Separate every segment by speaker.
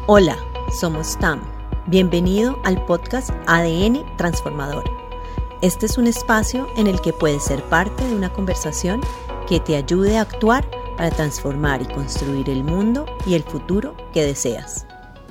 Speaker 1: Hola, somos TAM. Bienvenido al podcast ADN Transformador. Este es un espacio en el que puedes ser parte de una conversación que te ayude a actuar para transformar y construir el mundo y el futuro que deseas.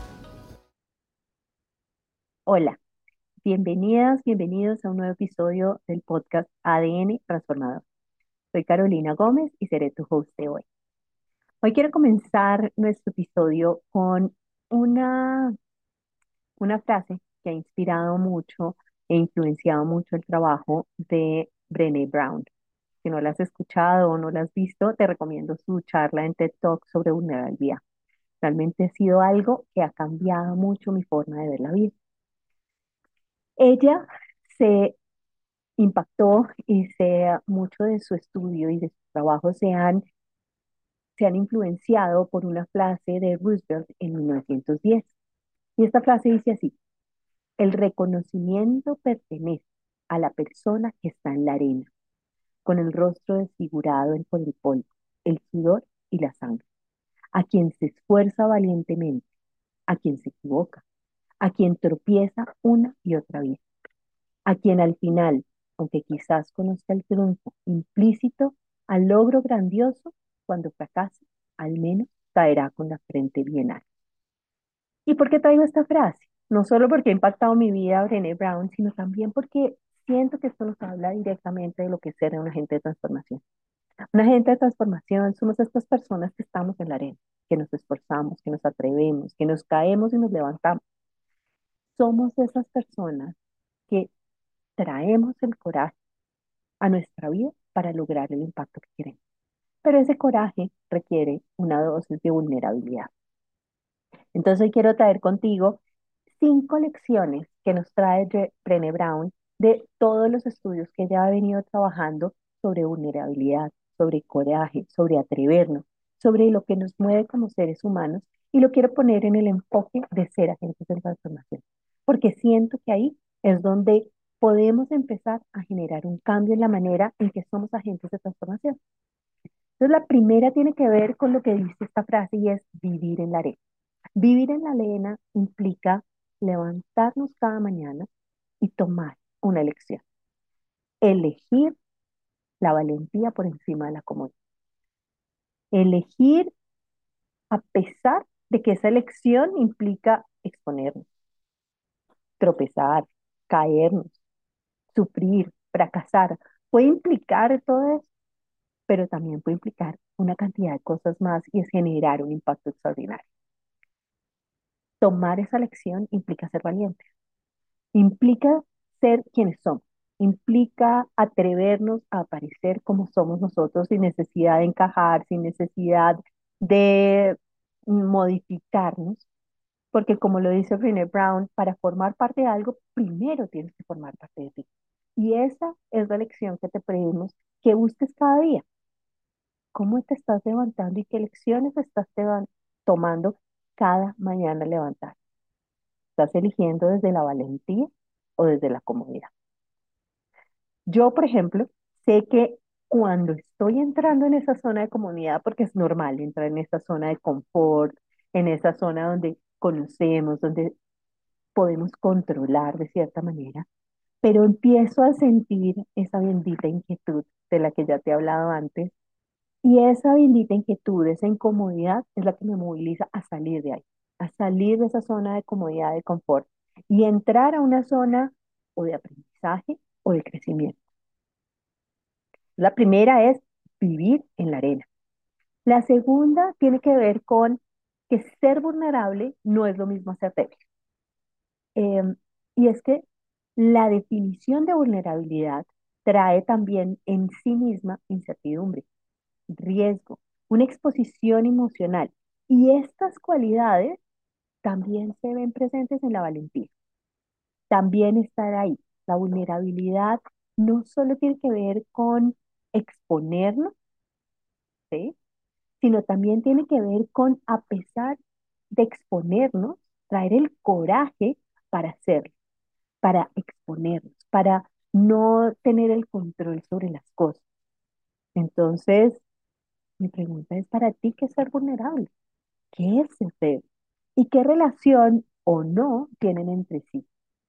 Speaker 2: Hola, bienvenidos a un nuevo episodio del podcast ADN Transformador. Soy Carolina Gómez y seré tu host de hoy. Hoy quiero comenzar nuestro episodio con una, una frase que ha inspirado mucho e influenciado mucho el trabajo de Brené Brown. Si no la has escuchado o no la has visto, te recomiendo su charla en TED Talk sobre vulnerabilidad. Realmente ha sido algo que ha cambiado mucho mi forma de ver la vida. Ella se impactó y mucho de su estudio y de su trabajo se han influenciado por una frase de Roosevelt en 1910. Y esta frase dice así: el reconocimiento pertenece a la persona que está en la arena, con el rostro desfigurado por el polvo, el sudor y la sangre, a quien se esfuerza valientemente, a quien se equivoca, a quien tropieza una y otra vez, a quien al final, aunque quizás conozca el triunfo implícito al logro grandioso, cuando fracase, al menos caerá con la frente bien alta. ¿Y por qué traigo esta frase? No solo porque ha impactado mi vida Brené Brown, sino también porque siento que esto nos habla directamente de lo que es ser un agente de transformación. Un agente de transformación somos estas personas que estamos en la arena, que nos esforzamos, que nos atrevemos, que nos caemos y nos levantamos. Somos esas personas que traemos el coraje a nuestra vida para lograr el impacto que queremos. Pero ese coraje requiere una dosis de vulnerabilidad. Entonces hoy quiero traer contigo 5 lecciones que nos trae Brené Brown de todos los estudios que ella ha venido trabajando sobre vulnerabilidad, sobre coraje, sobre atrevernos, sobre lo que nos mueve como seres humanos, y lo quiero poner en el enfoque de ser agentes de transformación, porque siento que ahí es donde podemos empezar a generar un cambio en la manera en que somos agentes de transformación. Entonces, la primera tiene que ver con lo que dice esta frase y es vivir en la arena. Vivir en la arena implica levantarnos cada mañana y tomar una elección. Elegir la valentía por encima de la comodidad. Elegir a pesar de que esa elección implica exponernos, tropezar, caernos, sufrir, fracasar. Puede implicar todo eso, pero también puede implicar una cantidad de cosas más, y es generar un impacto extraordinario. Tomar esa lección implica ser valiente, implica ser quienes somos, implica atrevernos a aparecer como somos nosotros sin necesidad de encajar, sin necesidad de modificarnos, porque como lo dice Brené Brown, para formar parte de algo, primero tienes que formar parte de ti. Y esa es la lección que te pedimos que busques cada día. ¿Cómo te estás levantando y qué lecciones estás tomando cada mañana al levantar? ¿Estás eligiendo desde la valentía o desde la comodidad? Yo, por ejemplo, sé que cuando estoy entrando en esa zona de comodidad, porque es normal entrar en esa zona de confort, en esa zona donde conocemos, donde podemos controlar de cierta manera, pero empiezo a sentir esa bendita inquietud de la que ya te he hablado antes, y esa bendita inquietud, esa incomodidad es la que me moviliza a salir de ahí, a salir de esa zona de comodidad, de confort, y entrar a una zona o de aprendizaje o de crecimiento. La primera es vivir en la arena. La segunda tiene que ver con que ser vulnerable no es lo mismo ser débil. Em, y es que la definición de vulnerabilidad trae también en sí misma incertidumbre, riesgo, una exposición emocional. Y estas cualidades también se ven presentes en la valentía. También estar ahí. La vulnerabilidad no solo tiene que ver con exponernos, ¿sí?, sino también tiene que ver con, a pesar de exponernos, traer el coraje para hacerlo, para exponernos, para no tener el control sobre las cosas. Entonces, mi pregunta es para ti: ¿qué es ser vulnerable? ¿Qué es ser débil? y qué relación o no tienen entre sí.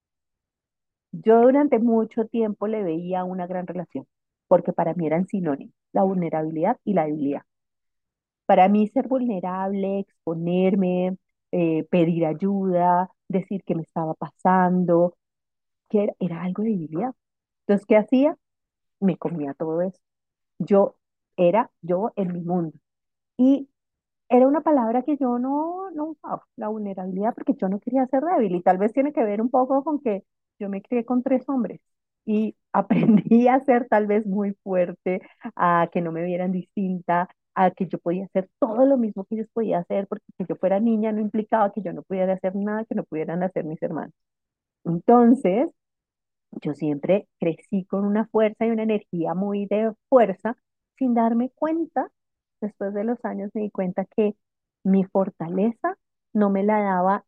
Speaker 2: Yo durante mucho tiempo le veía una gran relación, porque para mí eran sinónimos, la vulnerabilidad y la debilidad. Para mí ser vulnerable, exponerme, pedir ayuda, decir qué me estaba pasando, que era algo de debilidad. Entonces, ¿qué hacía? Me comía todo eso. Yo era yo en mi mundo. Y era una palabra que yo no usaba, la vulnerabilidad, porque yo no quería ser débil. Y tal vez tiene que ver un poco con que yo me crié con tres hombres y aprendí a ser tal vez muy fuerte, a que no me vieran distinta, a que yo podía hacer todo lo mismo que ellos podían hacer, porque que yo fuera niña no implicaba que yo no pudiera hacer nada que no pudieran hacer mis hermanos. Entonces, yo siempre crecí con una fuerza y una energía muy de fuerza, sin darme cuenta. Después de los años me di cuenta que mi fortaleza no me la daba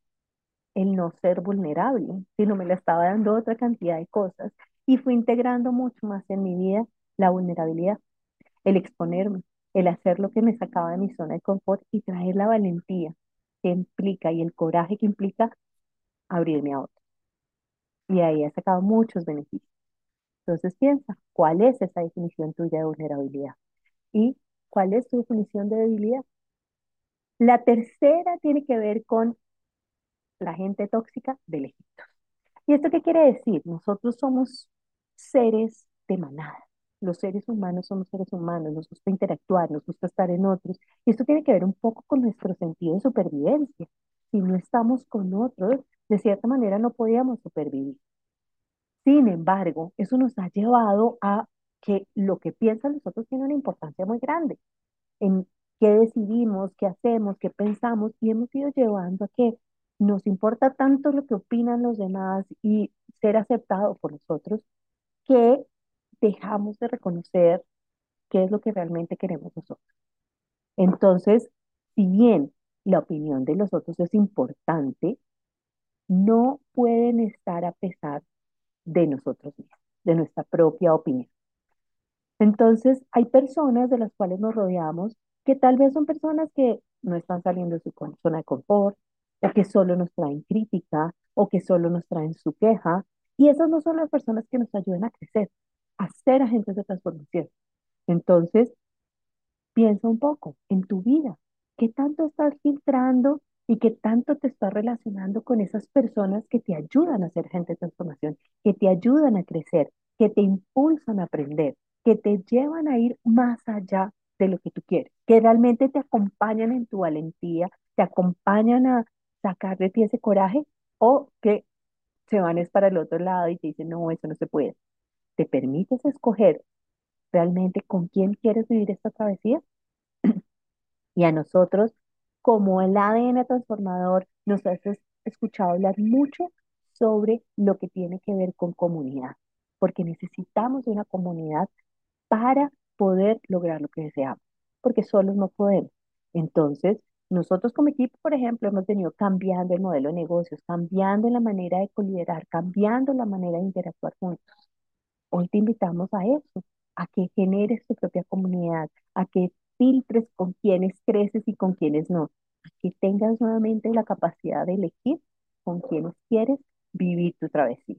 Speaker 2: el no ser vulnerable, sino me la estaba dando otra cantidad de cosas. Y fui integrando mucho más en mi vida la vulnerabilidad, el exponerme, el hacer lo que me sacaba de mi zona de confort y traer la valentía que implica y el coraje que implica abrirme a otro. Y ahí he sacado muchos beneficios. Entonces piensa, ¿cuál es esa definición tuya de vulnerabilidad? ¿Y cuál es tu definición de debilidad? La tercera tiene que ver con la gente tóxica del Egipto. ¿Y esto qué quiere decir? Nosotros somos seres de manada. Los seres humanos somos seres humanos, nos gusta interactuar, nos gusta estar en otros. Y esto tiene que ver un poco con nuestro sentido de supervivencia. Si no estamos con otros, de cierta manera no podíamos supervivir. Sin embargo, eso nos ha llevado a que lo que piensan los otros tiene una importancia muy grande en qué decidimos, qué hacemos, qué pensamos, y hemos ido llevando a que nos importa tanto lo que opinan los demás y ser aceptado por nosotros, que dejamos de reconocer qué es lo que realmente queremos nosotros. Entonces, si bien la opinión de los otros es importante, no pueden estar a pesar de nosotros mismos, de nuestra propia opinión. Entonces, hay personas de las cuales nos rodeamos que tal vez son personas que no están saliendo de su zona de confort, o que solo nos traen crítica, o que solo nos traen su queja, y esas no son las personas que nos ayudan a crecer, a ser agentes de transformación. Entonces, piensa un poco en tu vida, qué tanto estás filtrando y qué tanto te estás relacionando con esas personas que te ayudan a ser gente de transformación, que te ayudan a crecer, que te impulsan a aprender, que te llevan a ir más allá de lo que tú quieres, que realmente te acompañan en tu valentía, te acompañan a sacar de ti ese coraje, o que se van es para el otro lado y te dicen, no, eso no se puede. ¿Te permites escoger realmente con quién quieres vivir esta travesía? Y a nosotros, como el ADN transformador, nos has escuchado hablar mucho sobre lo que tiene que ver con comunidad, porque necesitamos de una comunidad para poder lograr lo que deseamos, porque solos no podemos. Entonces, nosotros como equipo, por ejemplo, hemos venido cambiando el modelo de negocios, cambiando la manera de coliderar, cambiando la manera de interactuar juntos. Hoy te invitamos a eso, a que generes tu propia comunidad, a que filtres con quienes creces y con quienes no, a que tengas nuevamente la capacidad de elegir con quienes quieres vivir tu travesía.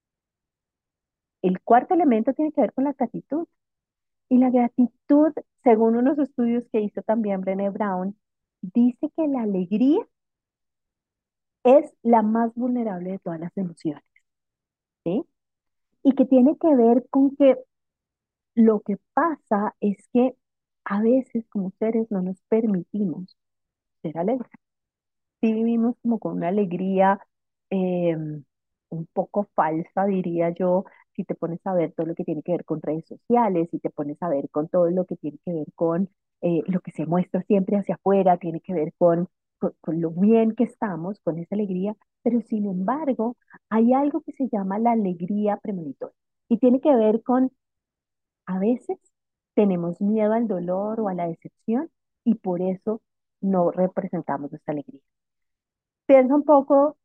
Speaker 2: El cuarto elemento tiene que ver con la gratitud. Y la gratitud, según unos estudios que hizo también Brené Brown, dice que la alegría es la más vulnerable de todas las emociones, ¿sí? Y que tiene que ver con que lo que pasa es que a veces como seres no nos permitimos ser alegres. Sí vivimos como con una alegría eh, un poco falsa, diría yo, si te pones a ver todo lo que tiene que ver con redes sociales, si te pones a ver con todo lo que tiene que ver con lo que se muestra siempre hacia afuera, tiene que ver con lo bien que estamos, con esa alegría, pero sin embargo hay algo que se llama la alegría premonitoria y tiene que ver con a veces tenemos miedo al dolor o a la decepción y por eso no representamos nuestra alegría. Piensa un poco,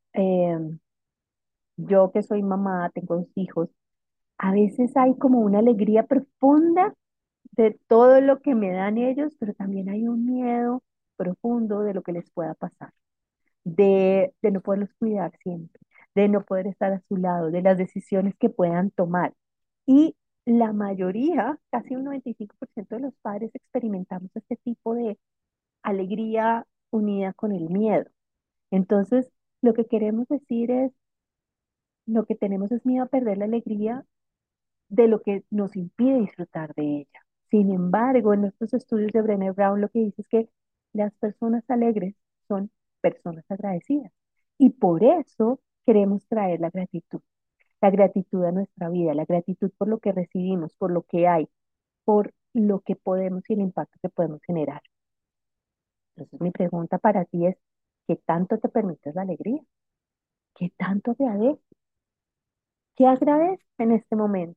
Speaker 2: yo que soy mamá, tengo dos hijos, a veces hay como una alegría profunda de todo lo que me dan ellos, pero también hay un miedo profundo de lo que les pueda pasar. de no poderlos cuidar siempre, de no poder estar a su lado, de las decisiones que puedan tomar. Y la mayoría, casi un 95% de los padres experimentamos este tipo de alegría unida con el miedo. Entonces, lo que queremos decir es, lo que tenemos es miedo a perder la alegría de lo que nos impide disfrutar de ella. Sin embargo, en estos estudios de Brené Brown lo que dice es que las personas alegres son personas agradecidas. Y por eso queremos traer la gratitud a nuestra vida, la gratitud por lo que recibimos, por lo que hay, por lo que podemos y el impacto que podemos generar. Entonces, mi pregunta para ti es, ¿qué tanto te permites la alegría? ¿Qué tanto te agradeces? ¿Qué agradeces en este momento?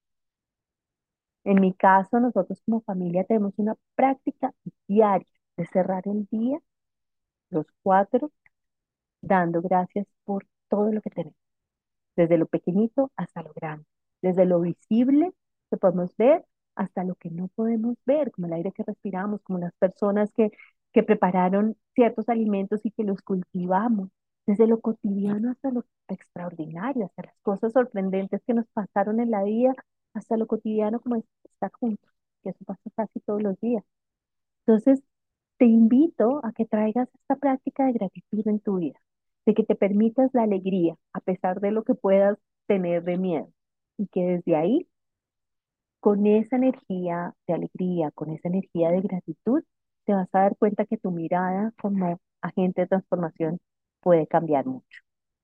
Speaker 2: En mi caso, nosotros como familia tenemos una práctica diaria de cerrar el día, los cuatro, dando gracias por todo lo que tenemos, desde lo pequeñito hasta lo grande, desde lo visible que podemos ver hasta lo que no podemos ver, como el aire que respiramos, como las personas que prepararon ciertos alimentos y que los cultivamos, desde lo cotidiano hasta lo extraordinario, hasta las cosas sorprendentes que nos pasaron en la vida, hasta lo cotidiano como es estar juntos, que eso pasa casi todos los días. Entonces, te invito a que traigas esta práctica de gratitud en tu vida, de que te permitas la alegría a pesar de lo que puedas tener de miedo y que desde ahí, con esa energía de alegría, con esa energía de gratitud, te vas a dar cuenta que tu mirada como agente de transformación puede cambiar mucho.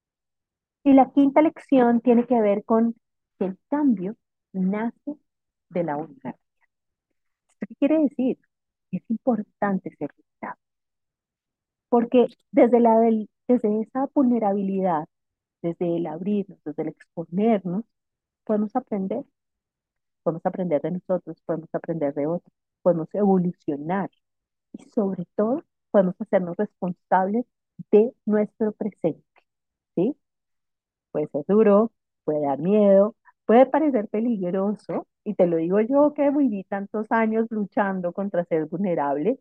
Speaker 2: Y la quinta lección tiene que ver con que el cambio nace de la vulnerabilidad. ¿Esto qué quiere decir? Es importante ser vulnerable. Porque desde esa vulnerabilidad, desde el abrirnos, desde el exponernos, podemos podemos aprender de nosotros, podemos aprender de otros, podemos evolucionar y sobre todo podemos hacernos responsables de nuestro presente, ¿sí? Puede ser duro, puede dar miedo, puede parecer peligroso, y te lo digo yo que viví tantos años luchando contra ser vulnerable,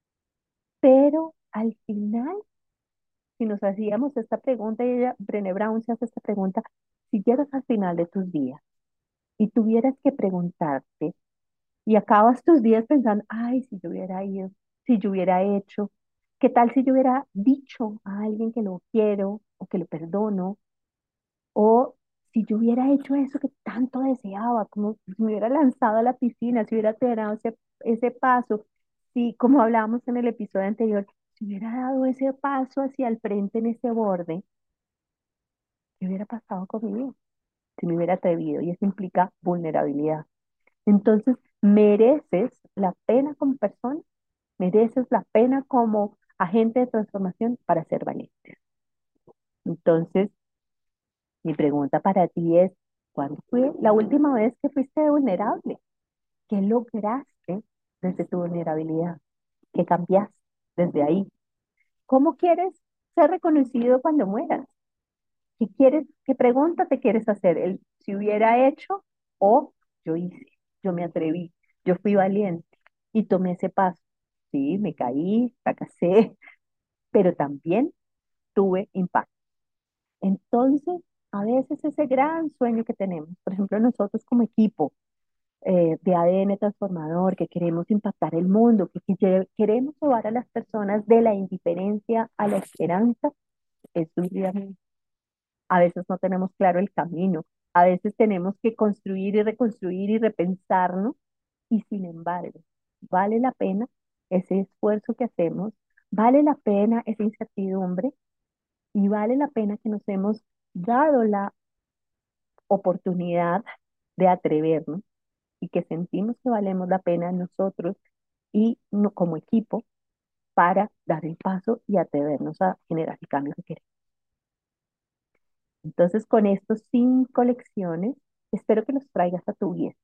Speaker 2: pero al final si nos hacíamos esta pregunta, y ella, Brené Brown se hace esta pregunta, si llegas al final de tus días y tuvieras que preguntarte y acabas tus días pensando, ay, si yo hubiera ido, si yo hubiera hecho, ¿qué tal si yo hubiera dicho a alguien que lo quiero o que lo perdono? O si yo hubiera hecho eso que tanto deseaba, como si me hubiera lanzado a la piscina, si hubiera dado ese paso, si como hablábamos en el episodio anterior, si hubiera dado ese paso hacia el frente en ese borde, ¿qué hubiera pasado conmigo? Si me hubiera atrevido, y eso implica vulnerabilidad. Entonces, mereces la pena como persona, mereces la pena como agente de transformación para ser valiente. Entonces, mi pregunta para ti es, ¿cuándo fue la última vez que fuiste vulnerable? ¿Qué lograste desde tu vulnerabilidad? ¿Qué cambiaste desde ahí? ¿Cómo quieres ser reconocido cuando mueras? ¿Qué quieres, qué pregunta te quieres hacer? El si hubiera hecho o yo hice, yo me atreví, yo fui valiente y tomé ese paso. Sí, me caí, fracasé, pero también tuve impacto. Entonces, a veces ese gran sueño que tenemos, por ejemplo, nosotros como equipo de ADN transformador, que queremos impactar el mundo, queremos llevar a las personas de la indiferencia a la esperanza, es un día. A veces no tenemos claro el camino, a veces tenemos que construir y reconstruir y repensarnos, y sin embargo, vale la pena ese esfuerzo que hacemos, vale la pena esa incertidumbre y vale la pena que nos hemos dado la oportunidad de atrevernos y que sentimos que valemos la pena nosotros y como equipo para dar el paso y atrevernos a generar el cambio que queremos. Entonces, con estas 5 lecciones, espero que los traigas a tu vida.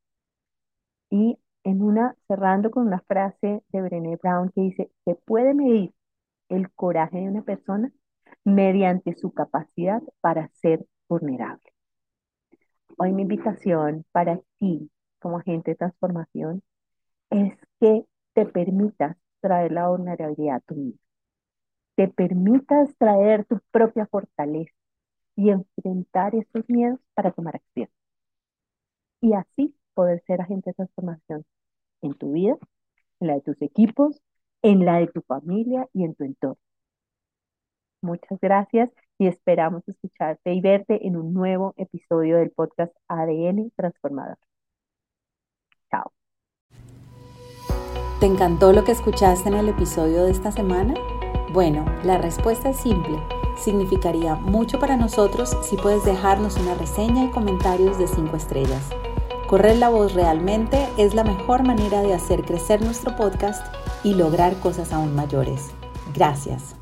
Speaker 2: Y cerrando con una frase de Brené Brown que dice, se puede medir el coraje de una persona mediante su capacidad para ser vulnerable. Hoy mi invitación para ti, como agente de transformación, es que te permitas traer la vulnerabilidad a tu vida. te permitas traer tu propia fortaleza y enfrentar esos miedos para tomar acción. Y así poder ser agente de transformación en tu vida, en la de tus equipos, en la de tu familia y en tu entorno. Muchas gracias y esperamos escucharte y verte en un nuevo episodio del podcast ADN Transformador. Chao.
Speaker 1: ¿Te encantó lo que escuchaste en el episodio de esta semana? Bueno, la respuesta es simple. Significaría mucho para nosotros si puedes dejarnos una reseña y comentarios de 5 estrellas. Correr la voz realmente es la mejor manera de hacer crecer nuestro podcast y lograr cosas aún mayores. Gracias.